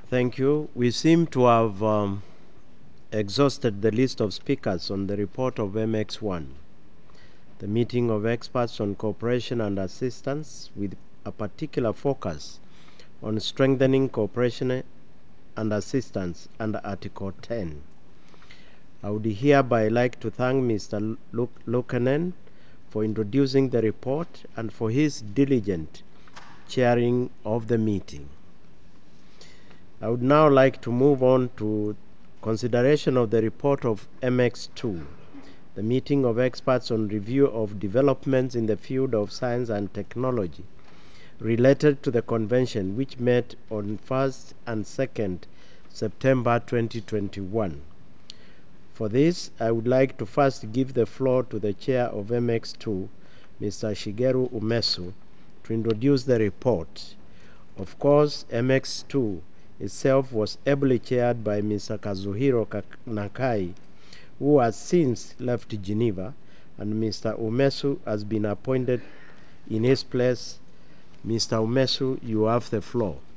Thank you. We seem to have exhausted the list of speakers on the report of MX1, the meeting of experts on cooperation and assistance, with a particular focus on strengthening cooperation and assistance under Article 10. I would hereby like to thank Mr. Lukanen for introducing the report and for his diligent chairing of the meeting. I would now like to move on to consideration of the report of MX2, the meeting of experts on review of developments in the field of science and technology related to the convention, which met on 1st and 2nd September 2021. For this, I would like to first give the floor to the chair of MX2, Mr. Shigeru Umesu, to introduce the report. Of course, MX2 itself was ably chaired by Mr. Kazuhiro Nakai, who has since left Geneva, and Mr. Umesu has been appointed in his place. Mr. Umesu, you have the floor.